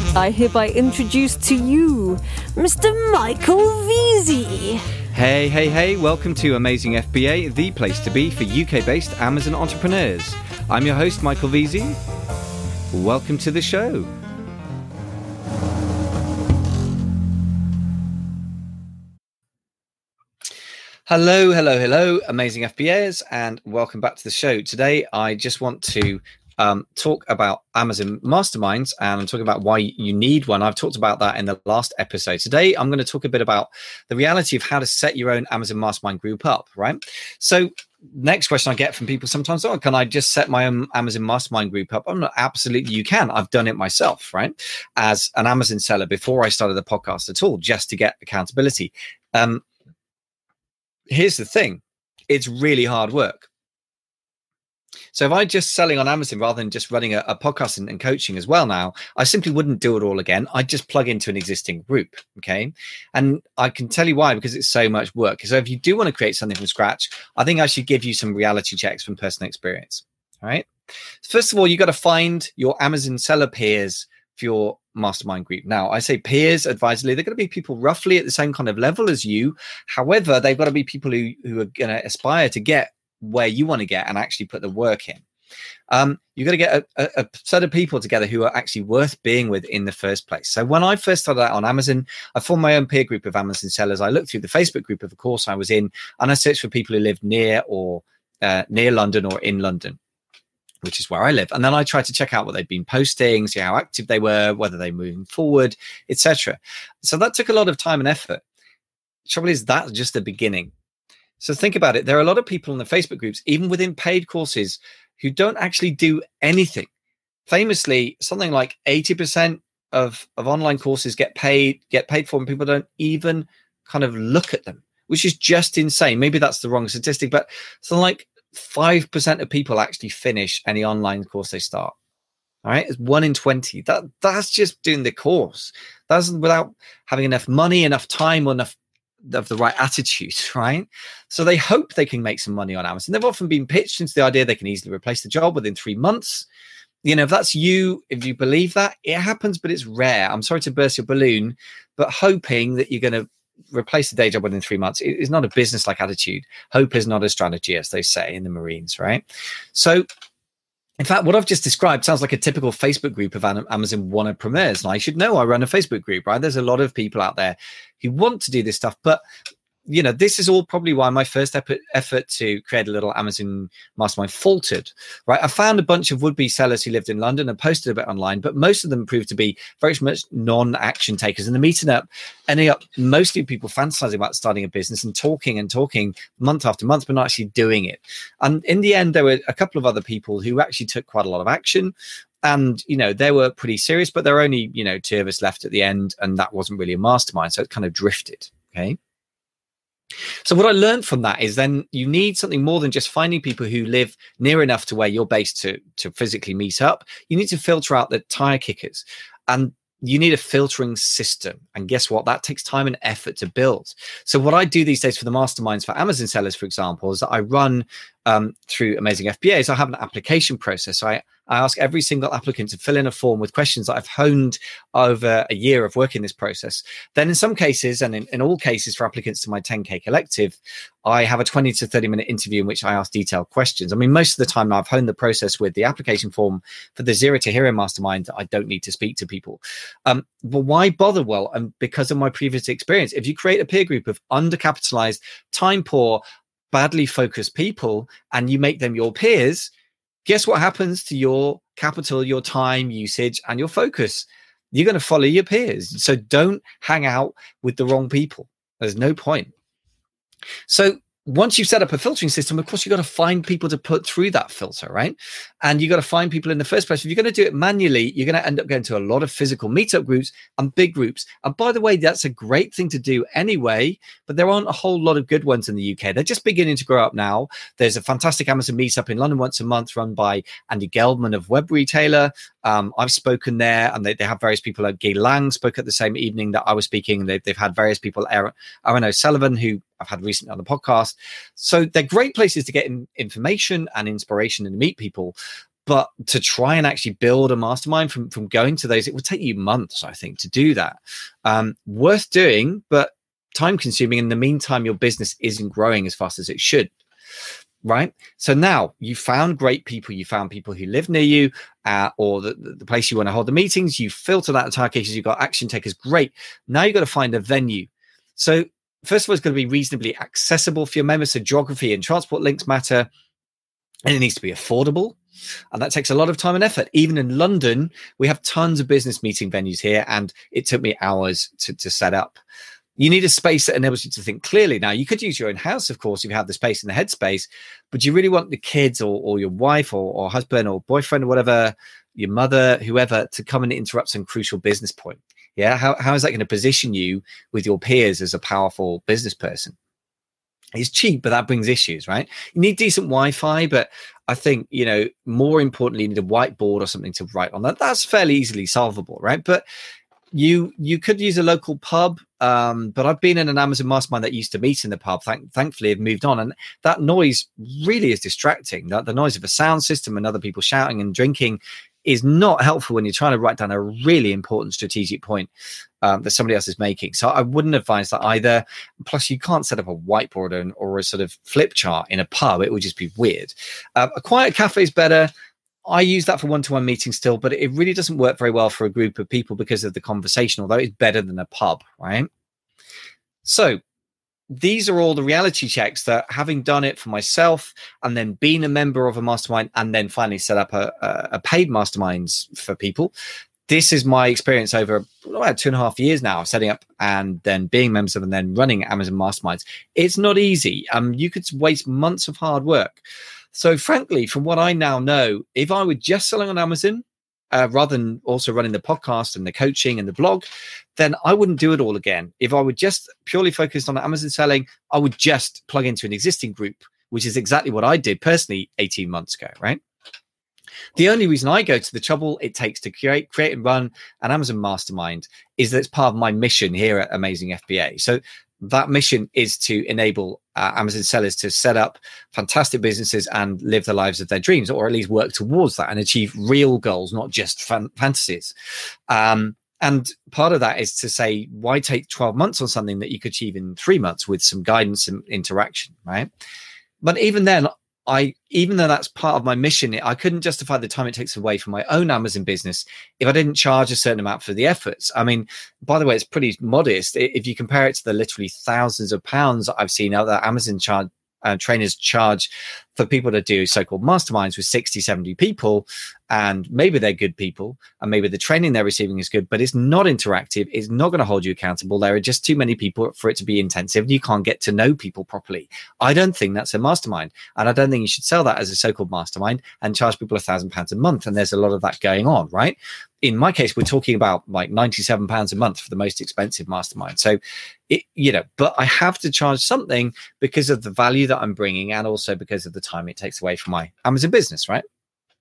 I hereby introduce to you Mr. Michael Veazey. Hey, welcome to Amazing FBA, the place to be for UK-based Amazon entrepreneurs. I'm your host, Michael Veazey. Welcome to the show. Hello, Amazing FBAers, and welcome back to the show. Today, I just want to talk about Amazon Masterminds, and I'm talking about why you need one. I've talked about that in the last episode. Today, I'm going to talk a bit about the reality of how to set your own Amazon Mastermind group up, right? So next question I get from people sometimes, can I just set my own Amazon Mastermind group up? I'm not, absolutely you can. I've done it myself, right? As an Amazon seller before I started the podcast at all, just to get accountability. Here's the thing. It's really hard work. So if I just selling on Amazon rather than just running a podcast and coaching as well now, I simply wouldn't do it all again. I'd just plug into an existing group, okay? And I can tell you why, because it's so much work. So if you do want to create something from scratch, I think I should give you some reality checks from personal experience, all right? First of all, you got to find your Amazon seller peers for your mastermind group. Now, I say peers advisedly. They're going to be people roughly at the same kind of level as you. However, they've got to be people who are going to aspire to get where you want to get and actually put the work in. You've got to get a set of people together who are actually worth being with in the first place. So when I first started out on Amazon, I formed my own peer group of Amazon sellers. I looked through the Facebook group of course I was in, and I searched for people who lived near London or in London, which is where I live. And then I tried to check out what they'd been posting, see how active they were, whether they were moving forward, etc. So that took a lot of time and effort. The trouble is that's just the beginning. So think about it. There are a lot of people in the Facebook groups, even within paid courses, who don't actually do anything. Famously, something like 80% of online courses get paid for, and people don't even kind of look at them, which is just insane. Maybe that's the wrong statistic, but something like 5% of people actually finish any online course they start. All right, it's 1 in 20. That's just doing the course. That's without having enough money, enough time, or enough of the right attitude, right? So they hope they can make some money on Amazon. They've often been pitched into the idea they can easily replace the job within 3 months. You know, if that's you, if you believe that, it happens, but it's rare. I'm sorry to burst your balloon, but hoping that you're going to replace the day job within 3 months is not a business-like attitude. Hope is not a strategy, as they say in the Marines, right? So in fact, what I've just described sounds like a typical Facebook group of Amazon entrepreneurs. And I should know I run a Facebook group, right? There's a lot of people out there who want to do this stuff, but you know, this is all probably why my first effort to create a little Amazon mastermind faltered, right? I found a bunch of would-be sellers who lived in London and posted a bit online, but most of them proved to be very much non-action takers. And the meeting up ending up mostly people fantasizing about starting a business and talking month after month, but not actually doing it. And in the end, there were a couple of other people who actually took quite a lot of action. And, you know, they were pretty serious, but there were only, 2 of us left at the end. And that wasn't really a mastermind. So it kind of drifted. Okay. So what I learned from that is then you need something more than just finding people who live near enough to where you're based to physically meet up. You need to filter out the tire kickers, and you need a filtering system. And guess what? That takes time and effort to build. So what I do these days for the masterminds for Amazon sellers, for example, is that I run through Amazing FBA. So I have an application process. So I ask every single applicant to fill in a form with questions that I've honed over a year of working this process. Then in some cases, and in all cases for applicants to my 10K collective, I have a 20 to 30 minute interview in which I ask detailed questions. I mean, most of the time now I've honed the process with the application form for the Zero to Hero mastermind. I don't need to speak to people. But why bother? Well, because of my previous experience, if you create a peer group of undercapitalized, time poor, badly focused people and you make them your peers, guess what happens to your capital, your time usage, and your focus? You're going to follow your peers. So don't hang out with the wrong people. There's no point. So once you've set up a filtering system, of course, you've got to find people to put through that filter, right? And you've got to find people in the first place. If you're going to do it manually, you're going to end up going to a lot of physical meetup groups and big groups. And by the way, that's a great thing to do anyway, but there aren't a whole lot of good ones in the UK. They're just beginning to grow up now. There's a fantastic Amazon meetup in London once a month run by Andy Geldman of Web Retailer. I've spoken there, and they have various people. Like Guy Lang spoke at the same evening that I was speaking. They've had various people, Aaron O'Sullivan, who I've had recently on the podcast. So they're great places to get information and inspiration and to meet people. But to try and actually build a mastermind from going to those, it would take you months, I think, to do that. Worth doing, but time consuming. In the meantime, your business isn't growing as fast as it should. Right. So now you found great people. You found people who live near you or the place you want to hold the meetings. You filtered out the entire cases. You've got action takers. Great. Now you've got to find a venue. So first of all, it's going to be reasonably accessible for your members. So geography and transport links matter. And it needs to be affordable. And that takes a lot of time and effort. Even in London, we have tons of business meeting venues here. And it took me hours to set up. You need a space that enables you to think clearly. Now, you could use your own house, of course, if you have the space in the headspace, but you really want the kids or your wife or husband or boyfriend or whatever, your mother, whoever, to come and interrupt some crucial business point. Yeah. How is that going to position you with your peers as a powerful business person? It's cheap, but that brings issues, right? You need decent Wi-Fi, but I think, more importantly, you need a whiteboard or something to write on. That's fairly easily solvable, right? But you could use a local pub, but I've been in an Amazon mastermind that used to meet in the pub. Thankfully, I've moved on, and that noise really is distracting. The noise of a sound system and other people shouting and drinking is not helpful when you're trying to write down a really important strategic point that somebody else is making. So I wouldn't advise that either. Plus, you can't set up a whiteboard or a sort of flip chart in a pub. It would just be weird. A quiet cafe is better. I use that for one-to-one meetings still, but it really doesn't work very well for a group of people because of the conversation, although it's better than a pub, right? So these are all the reality checks that, having done it for myself and then being a member of a mastermind and then finally set up a paid masterminds for people, this is my experience over about 2.5 years now, setting up and then being members of and then running Amazon masterminds. It's not easy. You could waste months of hard work. So frankly, from what I now know, if I were just selling on Amazon, rather than also running the podcast and the coaching and the blog, then I wouldn't do it all again. If I were just purely focused on Amazon selling, I would just plug into an existing group, which is exactly what I did personally 18 months ago, right? The only reason I go to the trouble it takes to create and run an Amazon mastermind is that it's part of my mission here at Amazing FBA. So that mission is to enable Amazon sellers to set up fantastic businesses and live the lives of their dreams, or at least work towards that and achieve real goals, not just fantasies. And part of that is to say, why take 12 months on something that you could achieve in 3 months with some guidance and interaction, right? But even then, even though that's part of my mission, I couldn't justify the time it takes away from my own Amazon business if I didn't charge a certain amount for the efforts. I mean, by the way, it's pretty modest. If you compare it to the literally thousands of pounds I've seen other Amazon trainers charge for people to do so-called masterminds with 60, 70 people, and maybe they're good people and maybe the training they're receiving is good, but it's not interactive. It's not going to hold you accountable. There are just too many people for it to be intensive, and you can't get to know people properly. I don't think that's a mastermind, and I don't think you should sell that as a so-called mastermind and charge people £1,000 a month. And there's a lot of that going on, right? In my case, we're talking about like £97 a month for the most expensive mastermind. So, but I have to charge something because of the value that I'm bringing, and also because of the time it takes away from my Amazon business, right?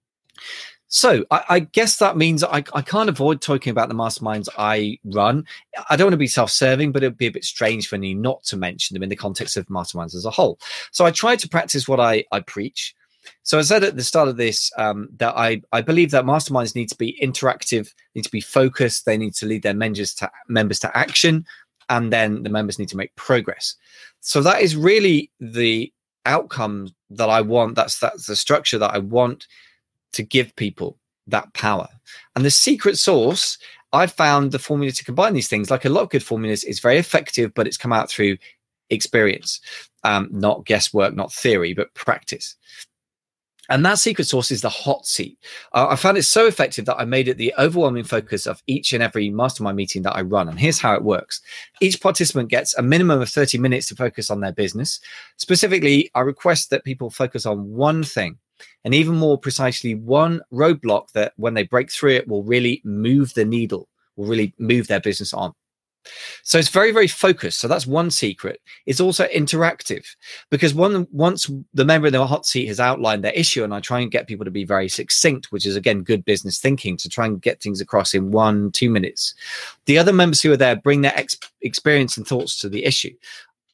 So I guess that means I can't avoid talking about the masterminds I run. I don't want to be self-serving, but it would be a bit strange for me not to mention them in the context of masterminds as a whole. So I try to practice what I preach. So I said at the start of this that I believe that masterminds need to be interactive, need to be focused. They need to lead their members to action, and then the members need to make progress. So that is really the outcome that I want. That's the structure that I want to give people that power. And the secret sauce, I've found the formula to combine these things, like a lot of good formulas, is very effective, but it's come out through experience, not guesswork, not theory, but practice. And that secret sauce is the hot seat. I found it so effective that I made it the overwhelming focus of each and every mastermind meeting that I run. And here's how it works. Each participant gets a minimum of 30 minutes to focus on their business. Specifically, I request that people focus on one thing, and even more precisely, one roadblock that when they break through it will really move the needle, will really move their business on. So it's very, very focused. So that's one secret. It's also interactive, because once the member in the hot seat has outlined their issue, and I try and get people to be very succinct, which is, again, good business thinking, to try and get things across in 1-2 minutes. The other members who are there bring their experience and thoughts to the issue.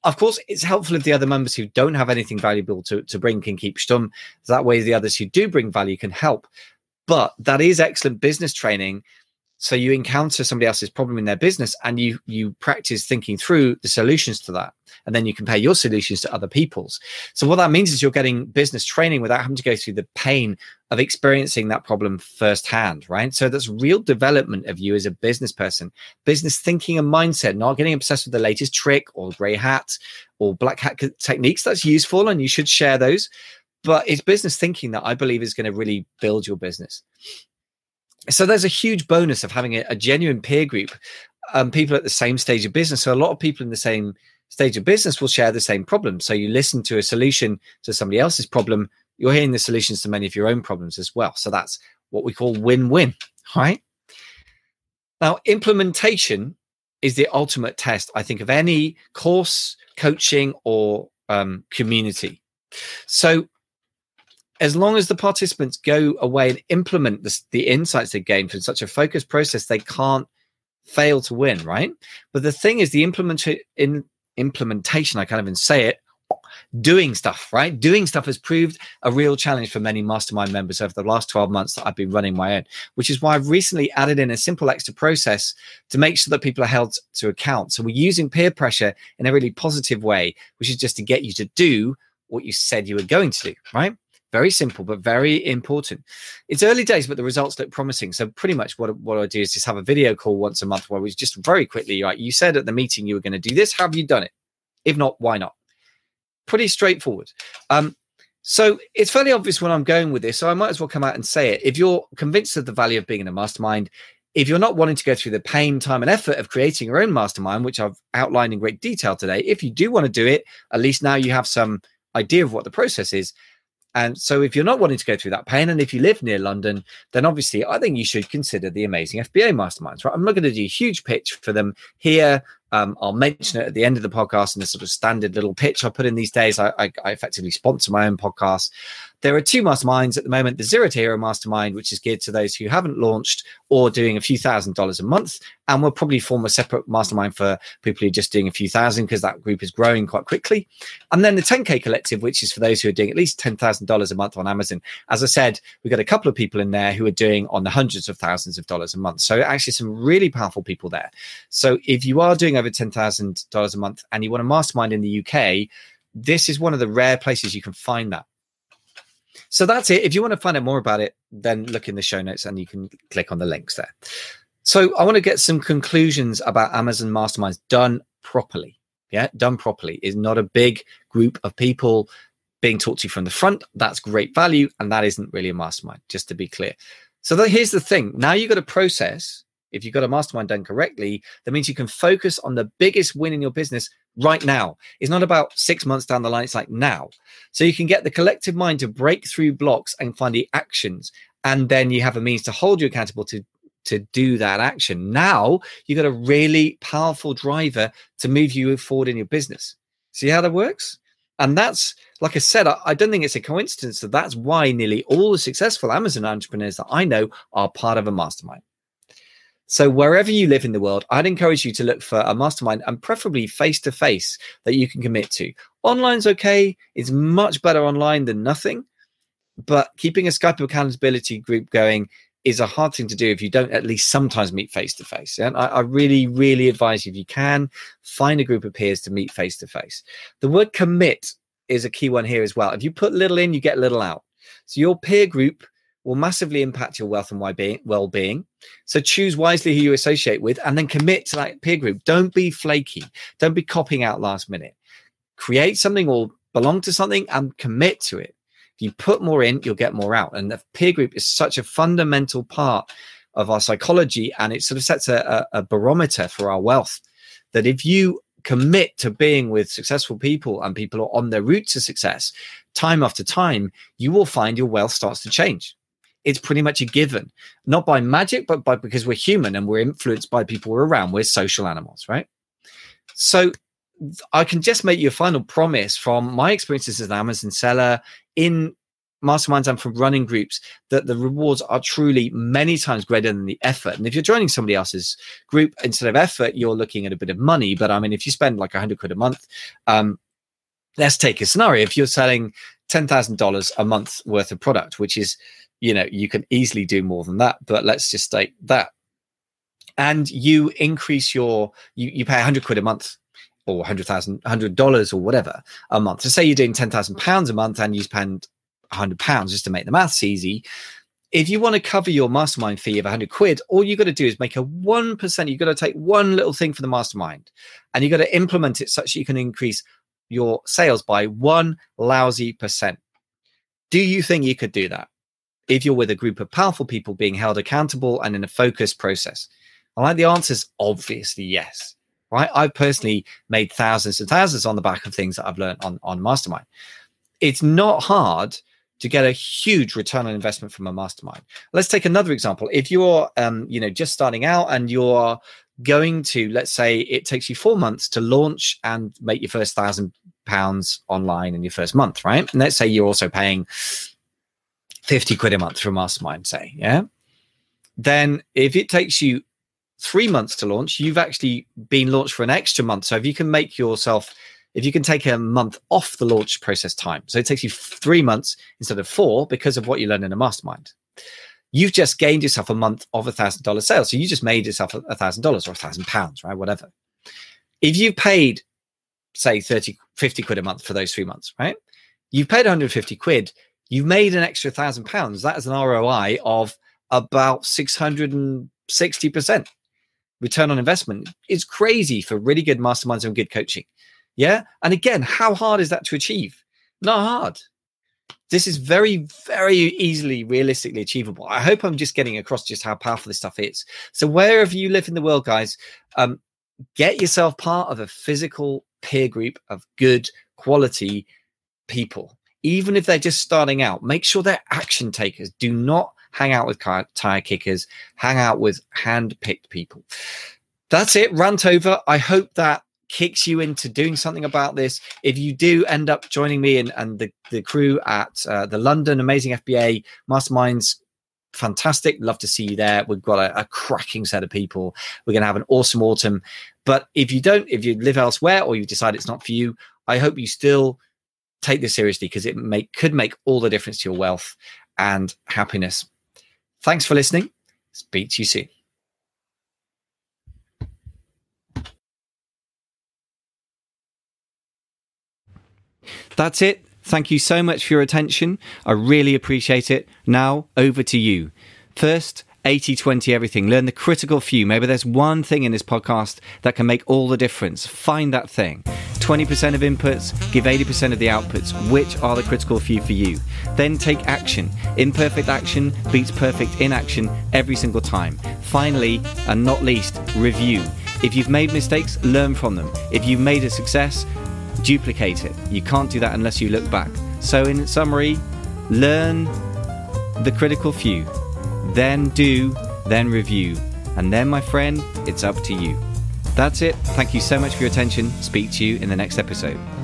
Of course, it's helpful if the other members who don't have anything valuable to bring can keep stum. That way, the others who do bring value can help. But that is excellent business training. So you encounter somebody else's problem in their business and you practice thinking through the solutions to that. And then you compare your solutions to other people's. So what that means is you're getting business training without having to go through the pain of experiencing that problem firsthand, right? So that's real development of you as a business person, business thinking and mindset, not getting obsessed with the latest trick or gray hat or black hat techniques. That's useful and you should share those. But it's business thinking that I believe is going to really build your business. So there's a huge bonus of having a genuine peer group, people at the same stage of business. So a lot of people in the same stage of business will share the same problem. So you listen to a solution to somebody else's problem, you're hearing the solutions to many of your own problems as well. So that's what we call win-win, right? Now, implementation is the ultimate test, I think, of any course, coaching, or community. So as long as the participants go away and implement the insights they gain from such a focused process, they can't fail to win, right? But the thing is, the implementation, I can't even say it, doing stuff, right? Doing stuff has proved a real challenge for many mastermind members over the last 12 months that I've been running my own, which is why I've recently added in a simple extra process to make sure that people are held to account. So we're using peer pressure in a really positive way, which is just to get you to do what you said you were going to do, right? Very simple, but very important. It's early days, but the results look promising. So pretty much what I do is just have a video call once a month where we just very quickly, right, you said at the meeting you were going to do this. Have you done it? If not, why not? Pretty straightforward. So it's fairly obvious when I'm going with this. So I might as well come out and say it. If you're convinced of the value of being in a mastermind, if you're not wanting to go through the pain, time, and effort of creating your own mastermind, which I've outlined in great detail today, if you do want to do it, at least now you have some idea of what the process is. And so if you're not wanting to go through that pain, and if you live near London, then obviously I think you should consider the Amazing FBA Masterminds, right? I'm not going to do a huge pitch for them here. I'll mention it at the end of the podcast in a sort of standard little pitch I put in these days. I effectively sponsor my own podcast. There are two masterminds at the moment. The Zero to Hero Mastermind, which is geared to those who haven't launched or doing a few $1,000s a month. And we'll probably form a separate mastermind for people who are just doing a few thousand, because that group is growing quite quickly. And then the 10K Collective, which is for those who are doing at least $10,000 a month on Amazon. As I said, we've got a couple of people in there who are doing on the hundreds of thousands of dollars a month. So actually some really powerful people there. So if you are doing over $10,000 a month and you want a mastermind in the UK, this is one of the rare places you can find that. So that's it. If you want to find out more about it, then look in the show notes and you can click on the links there. So I want to get some conclusions about Amazon Masterminds done properly. Yeah, done properly is not a big group of people being taught to you from the front. That's great value. And that isn't really a mastermind, just to be clear. So here's the thing. Now you've got a process. If you've got a mastermind done correctly, that means you can focus on the biggest win in your business right now. It's not about 6 months down the line. It's like now. So you can get the collective mind to break through blocks and find the actions. And then you have a means to hold you accountable to do that action. Now you've got a really powerful driver to move you forward in your business. See how that works? And that's, like I said, I don't think it's a coincidence that that's why nearly all the successful Amazon entrepreneurs that I know are part of a mastermind. So wherever you live in the world, I'd encourage you to look for a mastermind, and preferably face-to-face, that you can commit to. Online's okay. It's much better online than nothing. But keeping a Skype accountability group going is a hard thing to do if you don't at least sometimes meet face-to-face. And I really, really advise you, if you can, find a group of peers to meet face-to-face. The word commit is a key one here as well. If you put little in, you get little out. So your peer group will massively impact your wealth and well-being. So choose wisely who you associate with, and then commit to that peer group. Don't be flaky. Don't be copying out last minute. Create something or belong to something and commit to it. If you put more in, you'll get more out. And the peer group is such a fundamental part of our psychology, and it sort of sets a barometer for our wealth, that if you commit to being with successful people and people are on their route to success time after time, you will find your wealth starts to change. It's pretty much a given, not by magic, but because we're human and we're influenced by people we're around. We're social animals, right? So I can just make you a final promise from my experiences as an Amazon seller, in masterminds and from running groups that the rewards are truly many times greater than the effort. And if you're joining somebody else's group, instead of effort, you're looking at a bit of money. But I mean, if you spend like £100 a month, let's take a scenario. If you're selling $10,000 a month worth of product, which is, you can easily do more than that, but let's just state that. And you increase you pay £100 a month, or $100 or whatever a month. So say you're doing £10,000 a month and you spend £100 just to make the maths easy. If you want to cover your mastermind fee of £100, all you got to do is make a 1%. You've got to take one little thing for the mastermind, and you've got to implement it such that you can increase your sales by 1 lousy %. Do you think you could do that if you're with a group of powerful people being held accountable and in a focused process? The answer is obviously yes. Right? I've personally made thousands and thousands on the back of things that I've learned on Mastermind. It's not hard to get a huge return on investment from a mastermind. Let's take another example. If you're, just starting out and you're going to, let's say it takes you 4 months to launch and make your first £1,000 online in your first month, right? And let's say you're also paying £50 a month for a mastermind, say, yeah? Then if it takes you 3 months to launch, you've actually been launched for an extra month. So if you can take a month off the launch process time, so it takes you 3 months instead of 4 because of what you learn in a mastermind, you've just gained yourself a month of $1,000 sales. So you just made yourself $1,000 or £1,000, right? Whatever. If you paid, say, £50 a month for those 3 months, right? You've paid £150. You've made an extra £1,000. That is an ROI of about 660%. Return on investment is crazy for really good masterminds and good coaching. Yeah. And again, how hard is that to achieve? Not hard. This is very, very easily, realistically achievable. I hope I'm just getting across just how powerful this stuff is. So wherever you live in the world, guys, get yourself part of a physical peer group of good quality people. Even if they're just starting out, make sure they're action takers. Do not hang out with tire kickers. Hang out with hand-picked people. That's it. Rant over. I hope that kicks you into doing something about this. If you do end up joining me and the crew at the London Amazing FBA Masterminds, fantastic. Love to see you there. We've got a cracking set of people. We're going to have an awesome autumn. But if you live elsewhere or you decide it's not for you, I hope you still take this seriously, because it could make all the difference to your wealth and happiness. Thanks for listening. Speak to you soon. That's it. Thank you so much for your attention. I really appreciate it. Now, over to you. First, 80-20 everything. Learn the critical few. Maybe there's one thing in this podcast that can make all the difference. Find that thing. 20% of inputs, give 80% of the outputs. Which are the critical few for you? Then take action. Imperfect action beats perfect inaction every single time. Finally, and not least, review. If you've made mistakes, learn from them. If you've made a success, duplicate it. You can't do that unless you look back. So in summary, learn the critical few, then do, then review. And then, my friend, it's up to you. That's it. Thank you so much for your attention. Speak to you in the next episode.